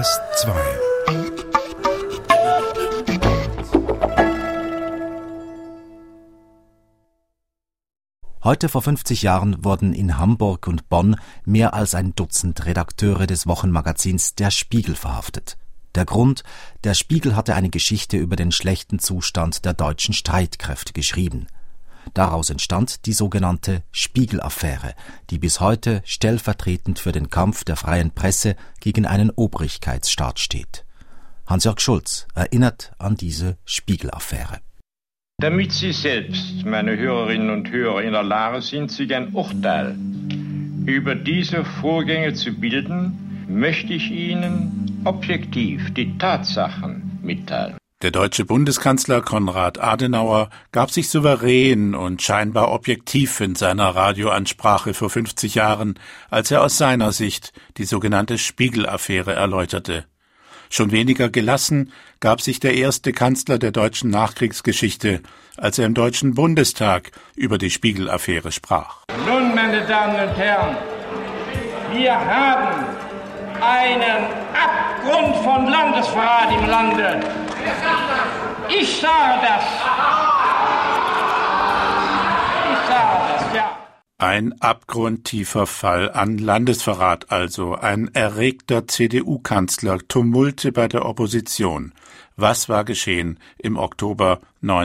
SRF 2. Heute vor 50 Jahren wurden in Hamburg und Bonn mehr als ein Dutzend Redakteure des Wochenmagazins Der Spiegel verhaftet. Der Grund: Der Spiegel hatte eine Geschichte über den schlechten Zustand der deutschen Streitkräfte geschrieben. Daraus entstand die sogenannte Spiegel-Affäre, die bis heute stellvertretend für den Kampf der freien Presse gegen einen Obrigkeitsstaat steht. Hans-Jörg Schulz erinnert an diese Spiegel-Affäre. Damit Sie selbst, meine Hörerinnen und Hörer, in der Lage sind, sich ein Urteil über diese Vorgänge zu bilden, möchte ich Ihnen objektiv die Tatsachen mitteilen. Der deutsche Bundeskanzler Konrad Adenauer gab sich souverän und scheinbar objektiv in seiner Radioansprache vor 50 Jahren, als er aus seiner Sicht die sogenannte Spiegel-Affäre erläuterte. Schon weniger gelassen gab sich der erste Kanzler der deutschen Nachkriegsgeschichte, als er im Deutschen Bundestag über die Spiegel-Affäre sprach. Nun, meine Damen und Herren, wir haben einen Abgrund von Landesverrat im Lande. Ich sage das. Ja. Ein abgrundtiefer Fall an Landesverrat also, ein erregter CDU-Kanzler, Tumulte bei der Opposition. Was war geschehen im Oktober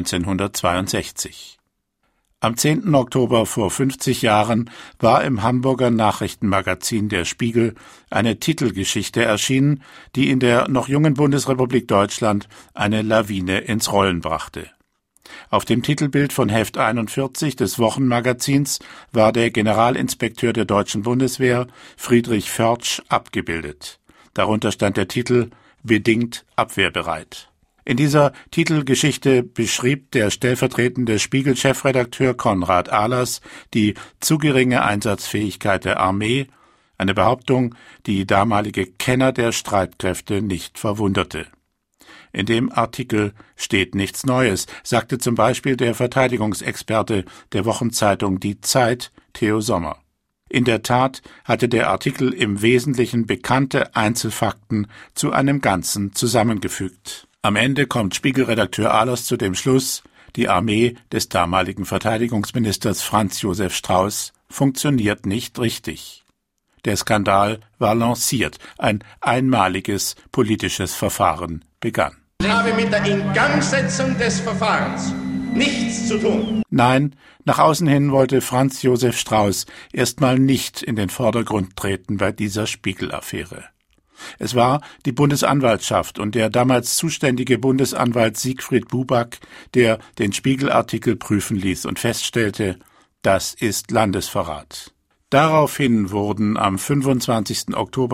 1962? Am 10. Oktober vor 50 Jahren war im Hamburger Nachrichtenmagazin Der Spiegel eine Titelgeschichte erschienen, die in der noch jungen Bundesrepublik Deutschland eine Lawine ins Rollen brachte. Auf dem Titelbild von Heft 41 des Wochenmagazins war der Generalinspekteur der deutschen Bundeswehr, Friedrich Förtsch, abgebildet. Darunter stand der Titel »Bedingt abwehrbereit«. In dieser Titelgeschichte beschrieb der stellvertretende Spiegel-Chefredakteur Konrad Ahlers die zu geringe Einsatzfähigkeit der Armee, eine Behauptung, die damalige Kenner der Streitkräfte nicht verwunderte. In dem Artikel steht nichts Neues, sagte zum Beispiel der Verteidigungsexperte der Wochenzeitung Die Zeit, Theo Sommer. In der Tat hatte der Artikel im Wesentlichen bekannte Einzelfakten zu einem Ganzen zusammengefügt. Am Ende kommt Spiegelredakteur Ahlers zu dem Schluss, die Armee des damaligen Verteidigungsministers Franz Josef Strauß funktioniert nicht richtig. Der Skandal war lanciert, ein einmaliges politisches Verfahren begann. Ich habe mit der Ingangsetzung des Verfahrens nichts zu tun. Nein, nach außen hin wollte Franz Josef Strauß erstmal nicht in den Vordergrund treten bei dieser Spiegel-Affäre. Es war die Bundesanwaltschaft und der damals zuständige Bundesanwalt Siegfried Buback, der den Spiegel-Artikel prüfen ließ und feststellte, das ist Landesverrat. Daraufhin wurden am 25. Oktober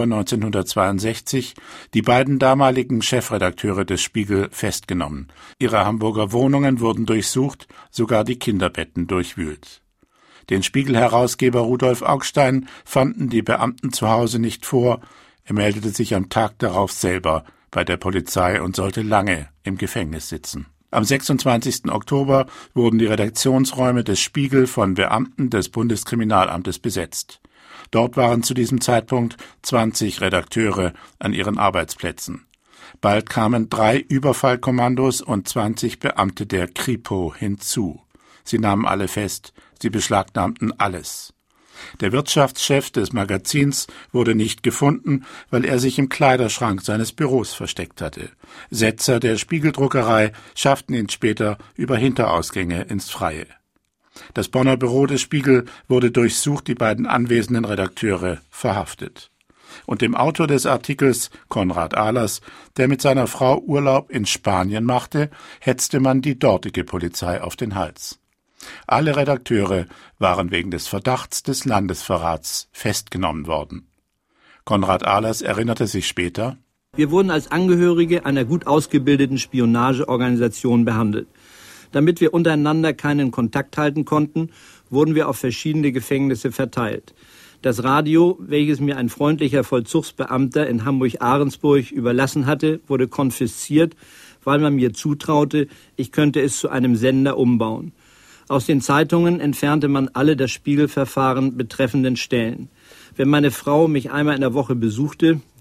1962 die beiden damaligen Chefredakteure des Spiegel festgenommen. Ihre Hamburger Wohnungen wurden durchsucht, sogar die Kinderbetten durchwühlt. Den Spiegel-Herausgeber Rudolf Augstein fanden die Beamten zu Hause nicht vor. Er meldete sich am Tag darauf selber bei der Polizei und sollte lange im Gefängnis sitzen. Am 26. Oktober wurden die Redaktionsräume des Spiegel von Beamten des Bundeskriminalamtes besetzt. Dort waren zu diesem Zeitpunkt 20 Redakteure an ihren Arbeitsplätzen. Bald kamen 3 Überfallkommandos und 20 Beamte der Kripo hinzu. Sie nahmen alle fest, sie beschlagnahmten alles. Der Wirtschaftschef des Magazins wurde nicht gefunden, weil er sich im Kleiderschrank seines Büros versteckt hatte. Setzer der Spiegeldruckerei schafften ihn später über Hinterausgänge ins Freie. Das Bonner Büro des Spiegel wurde durchsucht, die beiden anwesenden Redakteure verhaftet. Und dem Autor des Artikels, Konrad Ahlers, der mit seiner Frau Urlaub in Spanien machte, hetzte man die dortige Polizei auf den Hals. Alle Redakteure waren wegen des Verdachts des Landesverrats festgenommen worden. Konrad Ahlers erinnerte sich später: Wir wurden als Angehörige einer gut ausgebildeten Spionageorganisation behandelt. Damit wir untereinander keinen Kontakt halten konnten, wurden wir auf verschiedene Gefängnisse verteilt. Das Radio, welches mir ein freundlicher Vollzugsbeamter in Hamburg-Ahrensburg überlassen hatte, wurde konfisziert, weil man mir zutraute, ich könnte es zu einem Sender umbauen. Aus den Zeitungen entfernte man alle das Spiegelverfahren betreffenden Stellen. Wenn meine Frau mich einmal in der Woche besuchte,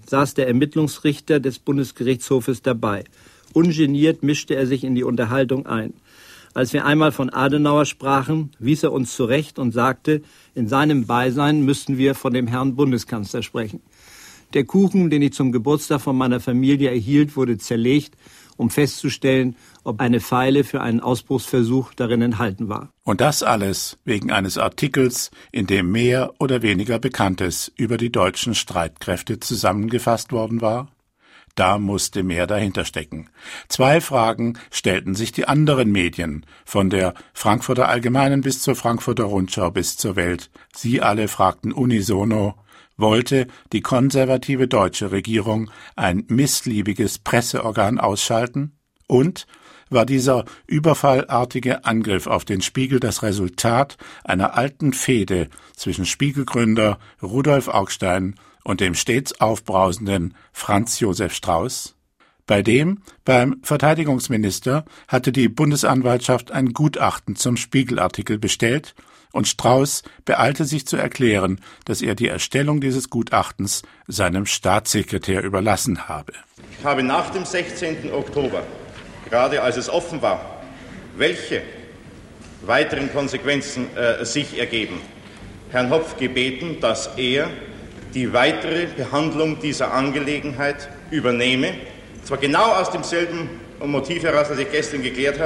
saß der Ermittlungsrichter des Bundesgerichtshofes dabei. Ungeniert mischte er sich in die Unterhaltung ein. Als wir einmal von Adenauer sprachen, wies er uns zurecht und sagte, in seinem Beisein müssten wir von dem Herrn Bundeskanzler sprechen. Der Kuchen, den ich zum Geburtstag von meiner Familie erhielt, wurde zerlegt, um festzustellen, ob eine Feile für einen Ausbruchsversuch darin enthalten war. Und das alles wegen eines Artikels, in dem mehr oder weniger Bekanntes über die deutschen Streitkräfte zusammengefasst worden war? Da musste mehr dahinter stecken. 2 Fragen stellten sich die anderen Medien, von der Frankfurter Allgemeinen bis zur Frankfurter Rundschau bis zur Welt. Sie alle fragten unisono: Wollte die konservative deutsche Regierung ein missliebiges Presseorgan ausschalten? Und war dieser überfallartige Angriff auf den Spiegel das Resultat einer alten Fehde zwischen Spiegelgründer Rudolf Augstein und dem stets aufbrausenden Franz Josef Strauß? Beim Verteidigungsminister hatte die Bundesanwaltschaft ein Gutachten zum Spiegelartikel bestellt, und Strauß beeilte sich zu erklären, dass er die Erstellung dieses Gutachtens seinem Staatssekretär überlassen habe. Ich habe nach dem 16. Oktober, gerade als es offen war, welche weiteren Konsequenzen sich ergeben, Herrn Hopf gebeten, dass er die weitere Behandlung dieser Angelegenheit übernehme. Zwar genau aus demselben Motiv heraus, das ich gestern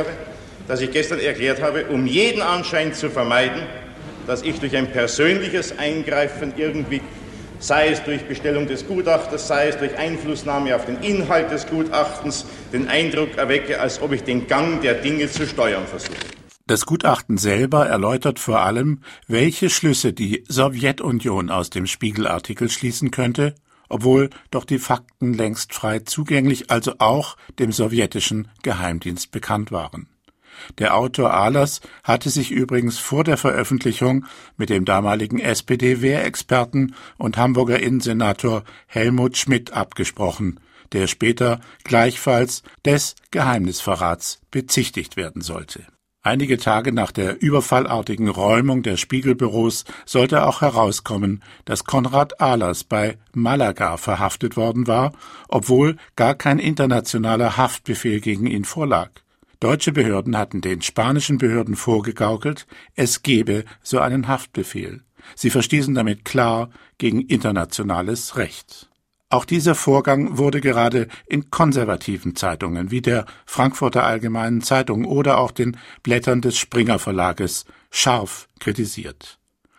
erklärt habe, um jeden Anschein zu vermeiden, dass ich durch ein persönliches Eingreifen irgendwie, sei es durch Bestellung des Gutachters, sei es durch Einflussnahme auf den Inhalt des Gutachtens, den Eindruck erwecke, als ob ich den Gang der Dinge zu steuern versuche. Das Gutachten selber erläutert vor allem, welche Schlüsse die Sowjetunion aus dem Spiegelartikel schließen könnte, obwohl doch die Fakten längst frei zugänglich, also auch dem sowjetischen Geheimdienst bekannt waren. Der Autor Ahlers hatte sich übrigens vor der Veröffentlichung mit dem damaligen SPD-Wehrexperten und Hamburger Innensenator Helmut Schmidt abgesprochen, der später gleichfalls des Geheimnisverrats bezichtigt werden sollte. Einige Tage nach der überfallartigen Räumung der Spiegelbüros sollte auch herauskommen, dass Konrad Ahlers bei Malaga verhaftet worden war, obwohl gar kein internationaler Haftbefehl gegen ihn vorlag. Deutsche Behörden hatten den spanischen Behörden vorgegaukelt, es gebe so einen Haftbefehl. Sie verstießen damit klar gegen internationales Recht. Auch dieser Vorgang wurde gerade in konservativen Zeitungen wie der Frankfurter Allgemeinen Zeitung oder auch den Blättern des Springer Verlages scharf kritisiert.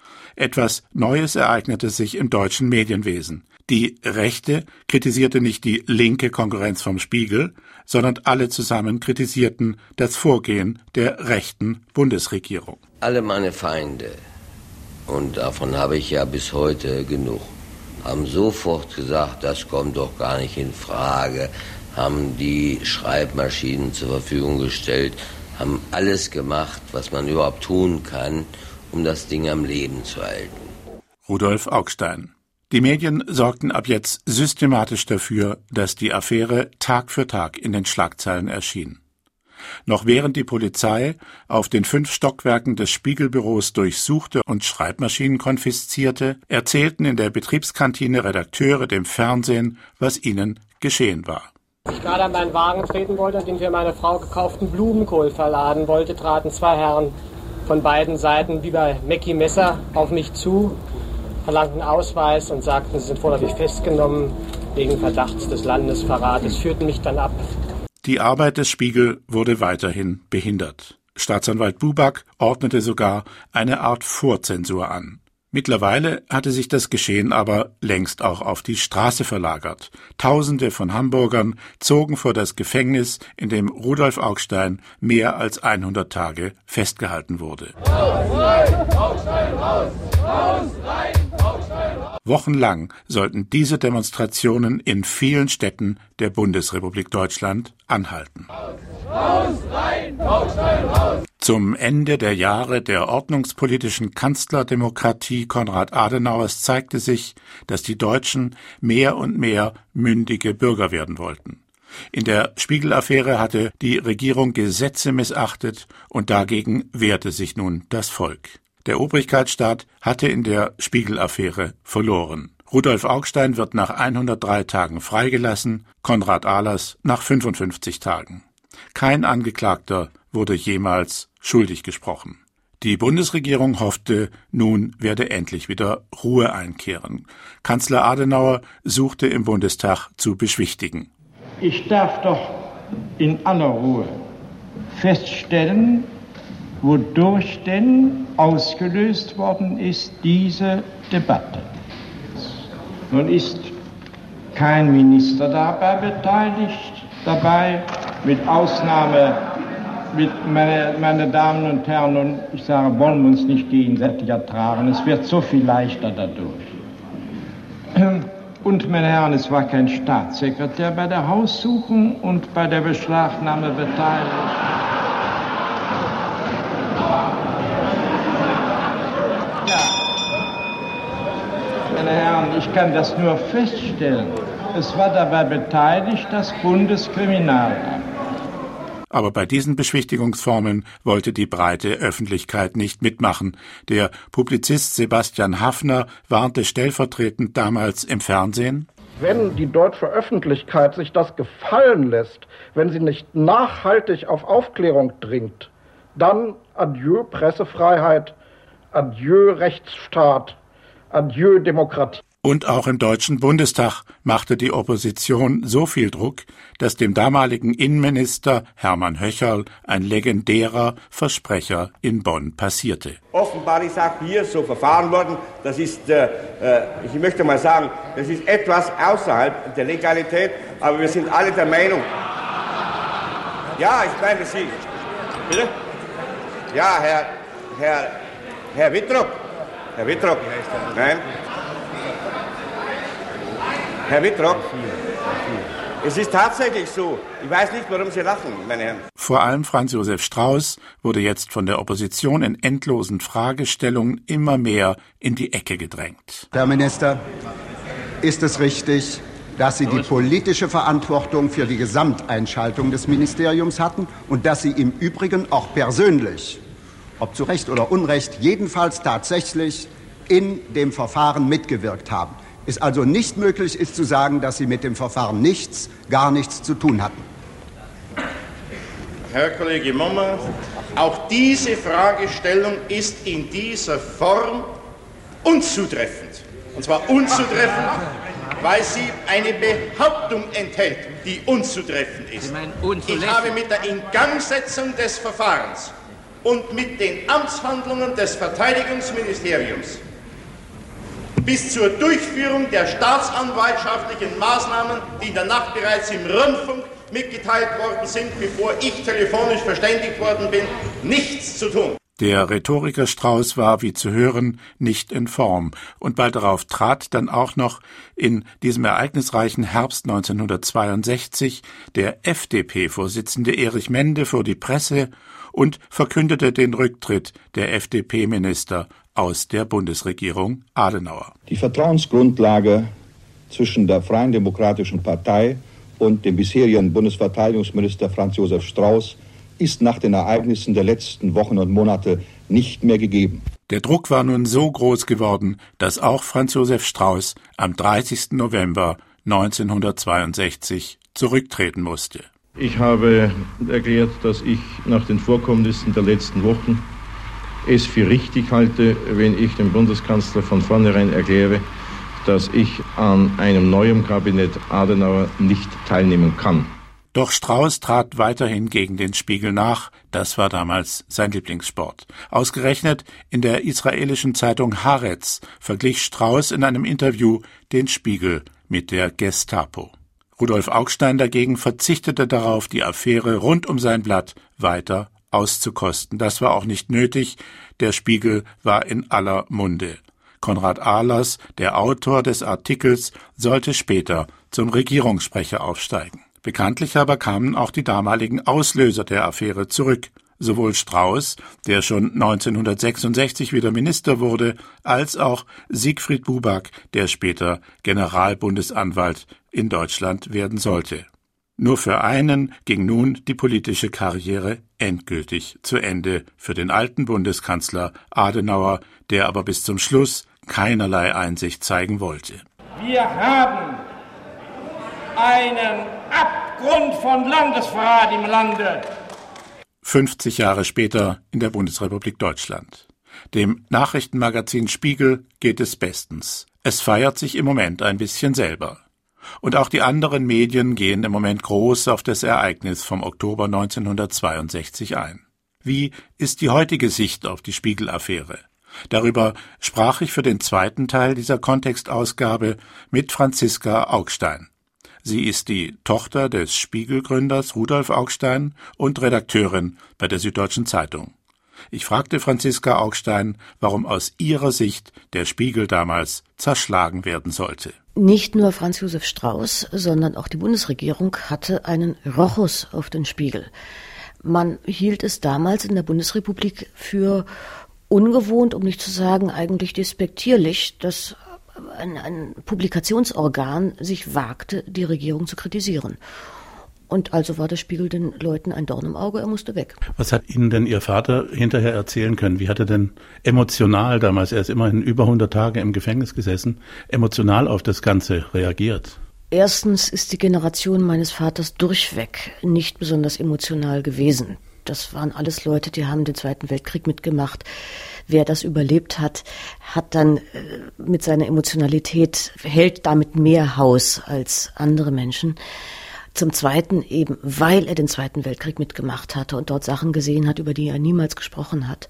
Etwas Neues ereignete sich im deutschen Medienwesen. Die Rechte kritisierte nicht die linke Konkurrenz vom Spiegel, sondern alle zusammen kritisierten das Vorgehen der rechten Bundesregierung. Alle meine Feinde, und davon habe ich ja bis heute genug, haben sofort gesagt, das kommt doch gar nicht in Frage, haben die Schreibmaschinen zur Verfügung gestellt, haben alles gemacht, was man überhaupt tun kann, um das Ding am Leben zu halten. Rudolf Augstein. Die Medien sorgten ab jetzt systematisch dafür, dass die Affäre Tag für Tag in den Schlagzeilen erschien. Noch während die Polizei auf den 5 Stockwerken des Spiegelbüros durchsuchte und Schreibmaschinen konfiszierte, erzählten in der Betriebskantine Redakteure dem Fernsehen, was ihnen geschehen war. Als ich gerade an meinen Wagen treten wollte und den für meine Frau gekauften Blumenkohl verladen wollte, traten 2 Herren von beiden Seiten wie bei Mackie Messer auf mich zu, verlangten Ausweis und sagten, sie sind vorläufig festgenommen wegen Verdachts des Landesverrates, führten mich dann ab. Die Arbeit des Spiegel wurde weiterhin behindert. Staatsanwalt Buback ordnete sogar eine Art Vorzensur an. Mittlerweile hatte sich das Geschehen aber längst auch auf die Straße verlagert. Tausende von Hamburgern zogen vor das Gefängnis, in dem Rudolf Augstein mehr als 100 Tage festgehalten wurde. Raus, rein, Augstein, raus! Raus, rein, Augstein, raus! Wochenlang sollten diese Demonstrationen in vielen Städten der Bundesrepublik Deutschland anhalten. Raus, rein, Augstein, raus! Zum Ende der Jahre der ordnungspolitischen Kanzlerdemokratie Konrad Adenauers zeigte sich, dass die Deutschen mehr und mehr mündige Bürger werden wollten. In der Spiegel-Affäre hatte die Regierung Gesetze missachtet und dagegen wehrte sich nun das Volk. Der Obrigkeitsstaat hatte in der Spiegel-Affäre verloren. Rudolf Augstein wird nach 103 Tagen freigelassen, Konrad Ahlers nach 55 Tagen. Kein Angeklagter wurde jemals schuldig gesprochen. Die Bundesregierung hoffte, nun werde endlich wieder Ruhe einkehren. Kanzler Adenauer suchte im Bundestag zu beschwichtigen. Ich darf doch in aller Ruhe feststellen, wodurch denn ausgelöst worden ist diese Debatte. Nun ist kein Minister dabei beteiligt, mit Ausnahme, meine Damen und Herren, und ich sage, wollen wir uns nicht gegenseitig ertragen, es wird so viel leichter dadurch. Und, meine Herren, es war kein Staatssekretär bei der Haussuchung und bei der Beschlagnahme beteiligt. Meine Herren, ich kann das nur feststellen. Es war dabei beteiligt das Bundeskriminalamt. Aber bei diesen Beschwichtigungsformeln wollte die breite Öffentlichkeit nicht mitmachen. Der Publizist Sebastian Haffner warnte stellvertretend damals im Fernsehen: Wenn die deutsche Öffentlichkeit sich das gefallen lässt, wenn sie nicht nachhaltig auf Aufklärung dringt, dann adieu Pressefreiheit, adieu Rechtsstaat, adieu Demokratie. Und auch im Deutschen Bundestag machte die Opposition so viel Druck, dass dem damaligen Innenminister Hermann Höcherl ein legendärer Versprecher in Bonn passierte. Offenbar ist auch hier so verfahren worden. Das ist, ich möchte mal sagen, das ist etwas außerhalb der Legalität, aber wir sind alle der Meinung. Ja, ich meine Sie. Bitte? Ja, Herr Wittrock. Herr Wittrock. Nein. Herr Wittrock, es ist tatsächlich so. Ich weiß nicht, warum Sie lachen, meine Herren. Vor allem Franz Josef Strauß wurde jetzt von der Opposition in endlosen Fragestellungen immer mehr in die Ecke gedrängt. Herr Minister, ist es richtig, dass Sie die politische Verantwortung für die Gesamteinschaltung des Ministeriums hatten und dass Sie im Übrigen auch persönlich, ob zu Recht oder Unrecht, jedenfalls tatsächlich in dem Verfahren mitgewirkt haben? Es also nicht möglich ist zu sagen, dass Sie mit dem Verfahren gar nichts zu tun hatten. Herr Kollege Mommer, auch diese Fragestellung ist in dieser Form unzutreffend. Und zwar unzutreffend, weil sie eine Behauptung enthält, die unzutreffend ist. Ich habe mit der Ingangsetzung des Verfahrens und mit den Amtshandlungen des Verteidigungsministeriums bis zur Durchführung der staatsanwaltschaftlichen Maßnahmen, die in der Nacht bereits im Rundfunk mitgeteilt worden sind, bevor ich telefonisch verständigt worden bin, nichts zu tun. Der Rhetoriker Strauß war, wie zu hören, nicht in Form. Und bald darauf trat dann auch noch in diesem ereignisreichen Herbst 1962 der FDP-Vorsitzende Erich Mende vor die Presse und verkündete den Rücktritt der FDP-Minister aus der Bundesregierung Adenauer. Die Vertrauensgrundlage zwischen der Freien Demokratischen Partei und dem bisherigen Bundesverteidigungsminister Franz Josef Strauß ist nach den Ereignissen der letzten Wochen und Monate nicht mehr gegeben. Der Druck war nun so groß geworden, dass auch Franz Josef Strauß am 30. November 1962 zurücktreten musste. Ich habe erklärt, dass ich nach den Vorkommnissen der letzten Wochen es für richtig halte, wenn ich dem Bundeskanzler von vornherein erkläre, dass ich an einem neuen Kabinett Adenauer nicht teilnehmen kann. Doch Strauß trat weiterhin gegen den Spiegel nach, das war damals sein Lieblingssport. Ausgerechnet in der israelischen Zeitung Haaretz verglich Strauß in einem Interview den Spiegel mit der Gestapo. Rudolf Augstein dagegen verzichtete darauf, die Affäre rund um sein Blatt weiter auszukosten. Das war auch nicht nötig, der Spiegel war in aller Munde. Konrad Ahlers, der Autor des Artikels, sollte später zum Regierungssprecher aufsteigen. Bekanntlich aber kamen auch die damaligen Auslöser der Affäre zurück. Sowohl Strauß, der schon 1966 wieder Minister wurde, als auch Siegfried Buback, der später Generalbundesanwalt in Deutschland werden sollte. Nur für einen ging nun die politische Karriere endgültig zu Ende für den alten Bundeskanzler Adenauer, der aber bis zum Schluss keinerlei Einsicht zeigen wollte. Wir haben einen Abgrund von Landesverrat im Lande. 50 Jahre später in der Bundesrepublik Deutschland. Dem Nachrichtenmagazin Spiegel geht es bestens. Es feiert sich im Moment ein bisschen selber. Und auch die anderen Medien gehen im Moment groß auf das Ereignis vom Oktober 1962 ein. Wie ist die heutige Sicht auf die Spiegel-Affäre? Darüber sprach ich für den zweiten Teil dieser Kontextausgabe mit Franziska Augstein. Sie ist die Tochter des Spiegel-Gründers Rudolf Augstein und Redakteurin bei der Süddeutschen Zeitung. Ich fragte Franziska Augstein, warum aus ihrer Sicht der Spiegel damals zerschlagen werden sollte. Nicht nur Franz Josef Strauß, sondern auch die Bundesregierung hatte einen Rochus auf den Spiegel. Man hielt es damals in der Bundesrepublik für ungewohnt, um nicht zu sagen eigentlich despektierlich, dass ein Publikationsorgan sich wagte, die Regierung zu kritisieren. Und also war der Spiegel den Leuten ein Dorn im Auge, er musste weg. Was hat Ihnen denn Ihr Vater hinterher erzählen können? Wie hat er denn emotional damals, er ist immerhin über 100 Tage im Gefängnis gesessen, emotional auf das Ganze reagiert? Erstens ist die Generation meines Vaters durchweg nicht besonders emotional gewesen. Das waren alles Leute, die haben den Zweiten Weltkrieg mitgemacht. Wer das überlebt hat, hat dann mit seiner Emotionalität, hält damit mehr Haus als andere Menschen. Zum Zweiten eben, weil er den Zweiten Weltkrieg mitgemacht hatte und dort Sachen gesehen hat, über die er niemals gesprochen hat.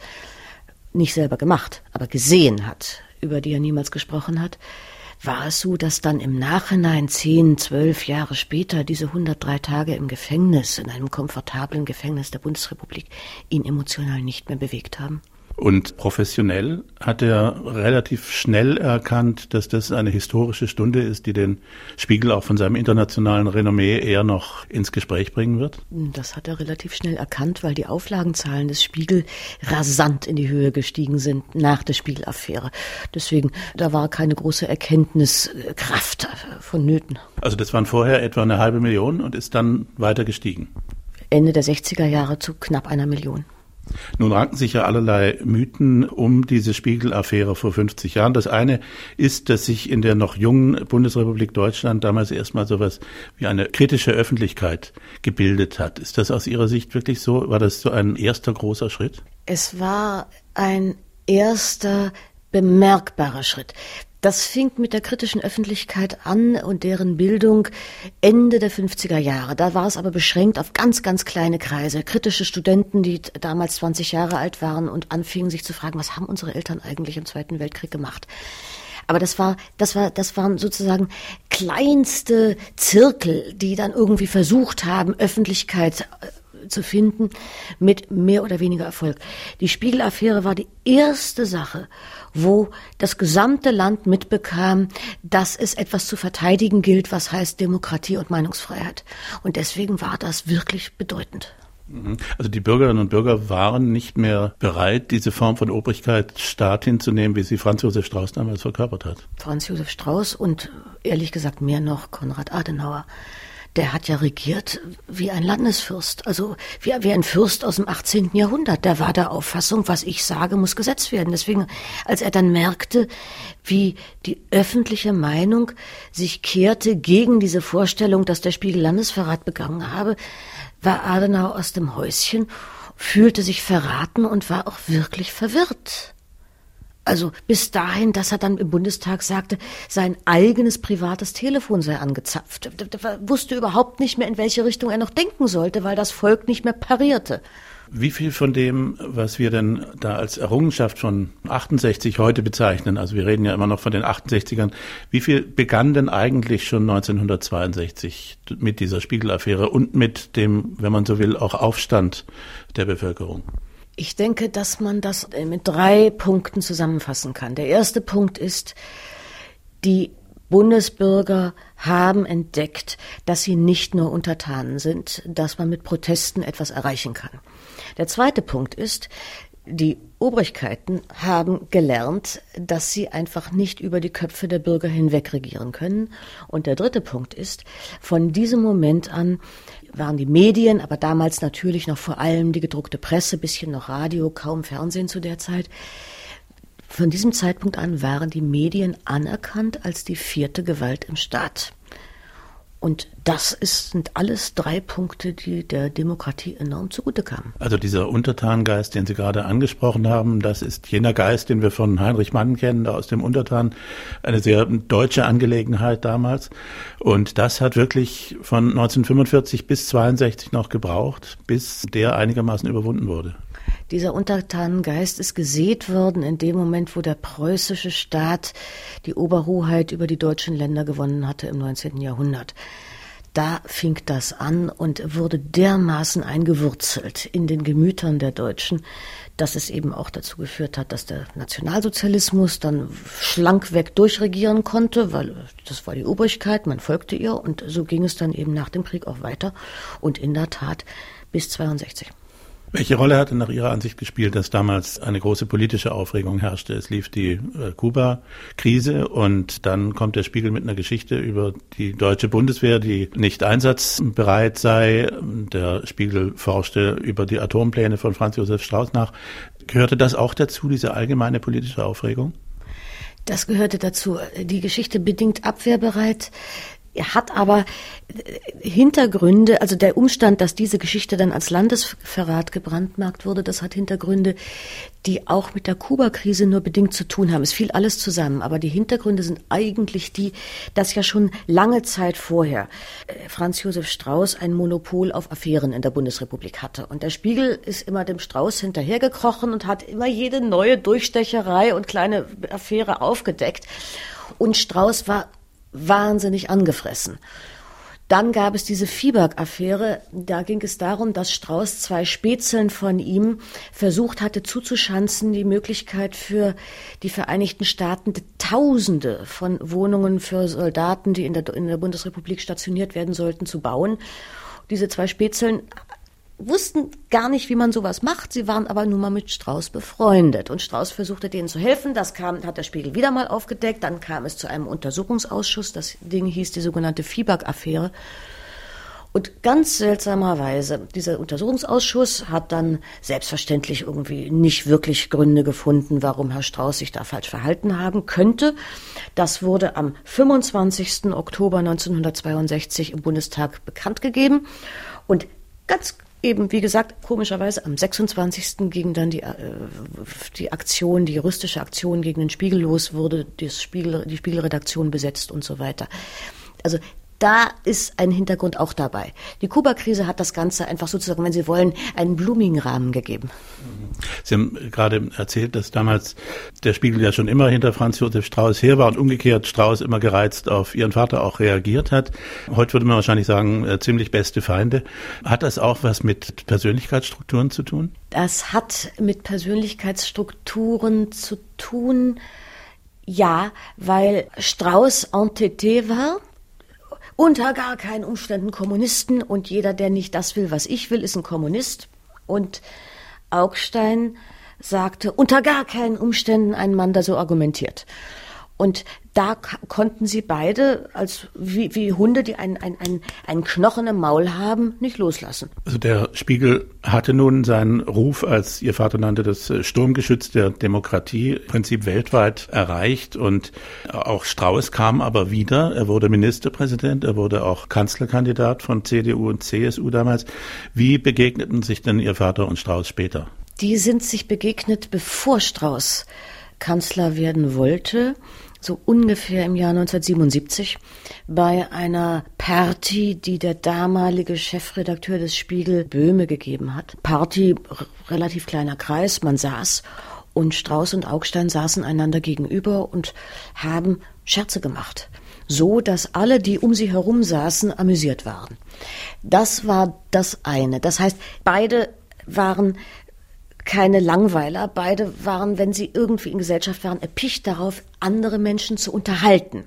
Nicht selber gemacht, aber gesehen hat, über die er niemals gesprochen hat. War es so, dass dann im Nachhinein 10, 12 Jahre später diese 103 Tage im Gefängnis, in einem komfortablen Gefängnis der Bundesrepublik, ihn emotional nicht mehr bewegt haben? Und professionell hat er relativ schnell erkannt, dass das eine historische Stunde ist, die den Spiegel auch von seinem internationalen Renommee eher noch ins Gespräch bringen wird? Das hat er relativ schnell erkannt, weil die Auflagenzahlen des Spiegel rasant in die Höhe gestiegen sind nach der Spiegel-Affäre. Deswegen, da war keine große Erkenntniskraft vonnöten. Also das waren vorher etwa 500.000 und ist dann weiter gestiegen? Ende der 60er Jahre zu knapp 1 Million. Nun ranken sich ja allerlei Mythen um diese Spiegel-Affäre vor 50 Jahren. Das eine ist, dass sich in der noch jungen Bundesrepublik Deutschland damals erstmal sowas wie eine kritische Öffentlichkeit gebildet hat. Ist das aus Ihrer Sicht wirklich so? War das so ein erster großer Schritt? Es war ein erster bemerkbarer Schritt. Das fing mit der kritischen Öffentlichkeit an und deren Bildung Ende der 50er Jahre. Da war es aber beschränkt auf ganz, ganz kleine Kreise. Kritische Studenten, die damals 20 Jahre alt waren und anfingen sich zu fragen, was haben unsere Eltern eigentlich im Zweiten Weltkrieg gemacht? Aber das waren sozusagen kleinste Zirkel, die dann irgendwie versucht haben, Öffentlichkeit zu finden, mit mehr oder weniger Erfolg. Die Spiegel-Affäre war die erste Sache, wo das gesamte Land mitbekam, dass es etwas zu verteidigen gilt, was heißt Demokratie und Meinungsfreiheit. Und deswegen war das wirklich bedeutend. Also die Bürgerinnen und Bürger waren nicht mehr bereit, diese Form von Obrigkeitsstaat hinzunehmen, wie sie Franz Josef Strauß damals verkörpert hat. Franz Josef Strauß und ehrlich gesagt mehr noch Konrad Adenauer. Der hat ja regiert wie ein Landesfürst, also wie ein Fürst aus dem 18. Jahrhundert. Der war der Auffassung, was ich sage, muss Gesetz werden. Deswegen, als er dann merkte, wie die öffentliche Meinung sich kehrte gegen diese Vorstellung, dass der Spiegel Landesverrat begangen habe, war Adenauer aus dem Häuschen, fühlte sich verraten und war auch wirklich verwirrt. Also bis dahin, dass er dann im Bundestag sagte, sein eigenes privates Telefon sei angezapft. Er wusste überhaupt nicht mehr, in welche Richtung er noch denken sollte, weil das Volk nicht mehr parierte. Wie viel von dem, was wir denn da als Errungenschaft von 68 heute bezeichnen, also wir reden ja immer noch von den 68ern, wie viel begann denn eigentlich schon 1962 mit dieser Spiegel-Affäre und mit dem, wenn man so will, auch Aufstand der Bevölkerung? Ich denke, dass man das mit 3 Punkten zusammenfassen kann. Der erste Punkt ist, die Bundesbürger haben entdeckt, dass sie nicht nur Untertanen sind, dass man mit Protesten etwas erreichen kann. Der zweite Punkt ist, die Obrigkeiten haben gelernt, dass sie einfach nicht über die Köpfe der Bürger hinweg regieren können. Und der dritte Punkt ist, von diesem Moment an waren die Medien, aber damals natürlich noch vor allem die gedruckte Presse, bisschen noch Radio, kaum Fernsehen zu der Zeit. Von diesem Zeitpunkt an waren die Medien anerkannt als die vierte Gewalt im Staat. Und das sind alles 3 Punkte, die der Demokratie enorm zugute kamen. Also dieser Untertanengeist, den Sie gerade angesprochen haben, das ist jener Geist, den wir von Heinrich Mann kennen, aus dem Untertan, eine sehr deutsche Angelegenheit damals. Und das hat wirklich von 1945 bis 1962 noch gebraucht, bis der einigermaßen überwunden wurde. Dieser Untertanengeist ist gesät worden in dem Moment, wo der preußische Staat die Oberhoheit über die deutschen Länder gewonnen hatte im 19. Jahrhundert. Da fing das an und wurde dermaßen eingewurzelt in den Gemütern der Deutschen, dass es eben auch dazu geführt hat, dass der Nationalsozialismus dann schlankweg durchregieren konnte, weil das war die Obrigkeit, man folgte ihr, und so ging es dann eben nach dem Krieg auch weiter und in der Tat bis 1962. Welche Rolle hat denn nach Ihrer Ansicht gespielt, dass damals eine große politische Aufregung herrschte? Es lief die Kuba-Krise und dann kommt der Spiegel mit einer Geschichte über die deutsche Bundeswehr, die nicht einsatzbereit sei. Der Spiegel forschte über die Atompläne von Franz Josef Strauß nach. Gehörte das auch dazu, diese allgemeine politische Aufregung? Das gehörte dazu. Die Geschichte bedingt abwehrbereit. Er hat aber Hintergründe, also der Umstand, dass diese Geschichte dann als Landesverrat gebrandmarkt wurde, das hat Hintergründe, die auch mit der Kuba-Krise nur bedingt zu tun haben. Es fiel alles zusammen, aber die Hintergründe sind eigentlich die, dass ja schon lange Zeit vorher Franz Josef Strauß ein Monopol auf Affären in der Bundesrepublik hatte. Und der Spiegel ist immer dem Strauß hinterhergekrochen und hat immer jede neue Durchstecherei und kleine Affäre aufgedeckt. Und Strauß war wahnsinnig angefressen. Dann gab es diese Viehberg-Affäre. Da ging es darum, dass Strauß 2 Spätzeln von ihm versucht hatte zuzuschanzen, die Möglichkeit für die Vereinigten Staaten Tausende von Wohnungen für Soldaten, die in der Bundesrepublik stationiert werden sollten, zu bauen. Diese 2 Spätzeln wussten gar nicht, wie man sowas macht. Sie waren aber nun mal mit Strauß befreundet. Und Strauß versuchte denen zu helfen. Das hat der Spiegel wieder mal aufgedeckt. Dann kam es zu einem Untersuchungsausschuss. Das Ding hieß die sogenannte Viehberg-Affäre. Und ganz seltsamerweise, dieser Untersuchungsausschuss hat dann selbstverständlich irgendwie nicht wirklich Gründe gefunden, warum Herr Strauß sich da falsch verhalten haben könnte. Das wurde am 25. Oktober 1962 im Bundestag bekannt gegeben. Und ganz eben, wie gesagt, komischerweise am 26. ging dann die Aktion, die juristische Aktion gegen den Spiegel los, wurde die Spiegelredaktion besetzt und so weiter. Also da ist ein Hintergrund auch dabei. Die Kuba-Krise hat das Ganze einfach sozusagen, wenn Sie wollen, einen blumigen Rahmen gegeben. Sie haben gerade erzählt, dass damals der Spiegel ja schon immer hinter Franz Josef Strauß her war und umgekehrt Strauß immer gereizt auf Ihren Vater auch reagiert hat. Heute würde man wahrscheinlich sagen, ziemlich beste Feinde. Hat das auch was mit Persönlichkeitsstrukturen zu tun? Das hat mit Persönlichkeitsstrukturen zu tun, ja, weil Strauß entêté war. Unter gar keinen Umständen Kommunisten, und jeder, der nicht das will, was ich will, ist ein Kommunist. Und Augstein sagte, unter gar keinen Umständen ein Mann, der so argumentiert. Und da konnten sie beide, als wie Hunde, die einen Knochen im Maul haben, nicht loslassen. Also der Spiegel hatte nun seinen Ruf als, Ihr Vater nannte das, Sturmgeschütz der Demokratie, im Prinzip weltweit erreicht. Und auch Strauß kam aber wieder. Er wurde Ministerpräsident, er wurde auch Kanzlerkandidat von CDU und CSU damals. Wie begegneten sich denn Ihr Vater und Strauß später? Die sind sich begegnet, bevor Strauß Kanzler werden wollte, so ungefähr im Jahr 1977, bei einer Party, die der damalige Chefredakteur des Spiegel Böhme gegeben hat. Party, relativ kleiner Kreis, man saß, und Strauß und Augstein saßen einander gegenüber und haben Scherze gemacht, so dass alle, die um sie herum saßen, amüsiert waren. Das war das eine. Das heißt, beide waren keine Langweiler. Beide waren, wenn sie irgendwie in Gesellschaft waren, erpicht darauf, andere Menschen zu unterhalten.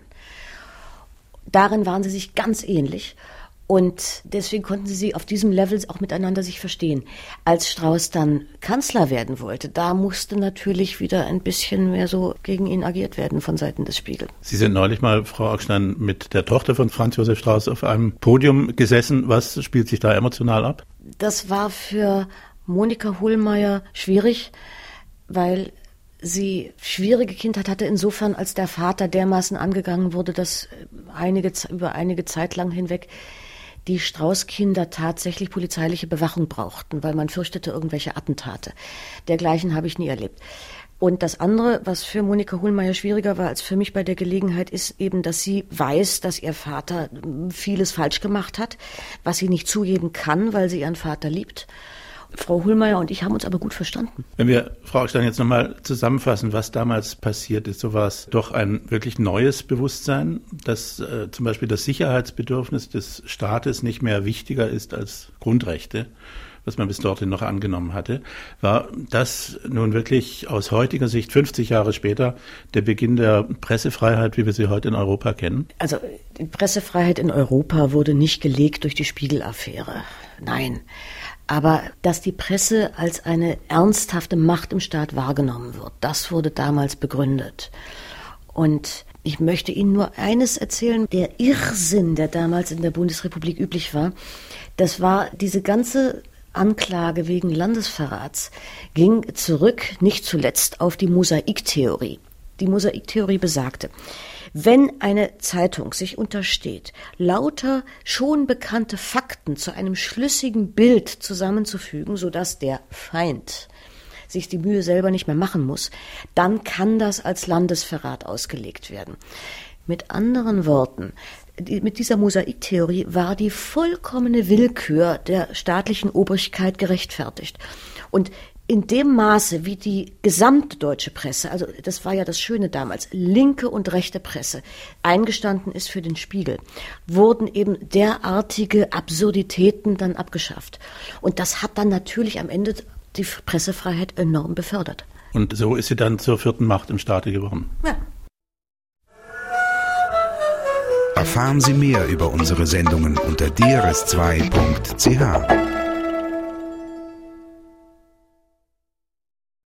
Darin waren sie sich ganz ähnlich. Und deswegen konnten sie auf diesem Level auch miteinander sich verstehen. Als Strauß dann Kanzler werden wollte, da musste natürlich wieder ein bisschen mehr so gegen ihn agiert werden von Seiten des Spiegel. Sie sind neulich mal, Frau Augstein, mit der Tochter von Franz Josef Strauß auf einem Podium gesessen. Was spielt sich da emotional ab? Das war für Monika Hohlmeier schwierig, weil sie schwierige Kindheit hatte, insofern, als der Vater dermaßen angegangen wurde, dass über einige Zeit lang hinweg die Strauß-Kinder tatsächlich polizeiliche Bewachung brauchten, weil man fürchtete irgendwelche Attentate. Dergleichen habe ich nie erlebt. Und das andere, was für Monika Hohlmeier schwieriger war als für mich bei der Gelegenheit, ist eben, dass sie weiß, dass ihr Vater vieles falsch gemacht hat, was sie nicht zugeben kann, weil sie ihren Vater liebt. Frau Hohlmeier und ich haben uns aber gut verstanden. Wenn wir, Frau Augstein, jetzt nochmal zusammenfassen, was damals passiert ist, so war es doch ein wirklich neues Bewusstsein, dass zum Beispiel das Sicherheitsbedürfnis des Staates nicht mehr wichtiger ist als Grundrechte, was man bis dorthin noch angenommen hatte. War das nun wirklich aus heutiger Sicht, 50 Jahre später, der Beginn der Pressefreiheit, wie wir sie heute in Europa kennen? Also die Pressefreiheit in Europa wurde nicht gelegt durch die Spiegel-Affäre. Nein. Aber dass die Presse als eine ernsthafte Macht im Staat wahrgenommen wird, das wurde damals begründet. Und ich möchte Ihnen nur eines erzählen. Der Irrsinn, der damals in der Bundesrepublik üblich war, das war diese ganze Anklage wegen Landesverrats, ging zurück, nicht zuletzt, auf die Mosaiktheorie. Die Mosaiktheorie besagte, wenn eine Zeitung sich untersteht, lauter schon bekannte Fakten zu einem schlüssigen Bild zusammenzufügen, sodass der Feind sich die Mühe selber nicht mehr machen muss, dann kann das als Landesverrat ausgelegt werden. Mit anderen Worten, mit dieser Mosaiktheorie war die vollkommene Willkür der staatlichen Obrigkeit gerechtfertigt. Und in dem Maße, wie die gesamte deutsche Presse, also das war ja das Schöne damals, linke und rechte Presse, eingestanden ist für den Spiegel, wurden eben derartige Absurditäten dann abgeschafft. Und das hat dann natürlich am Ende die Pressefreiheit enorm befördert. Und so ist sie dann zur vierten Macht im Staate geworden. Ja. Erfahren Sie mehr über unsere Sendungen unter drs2.ch.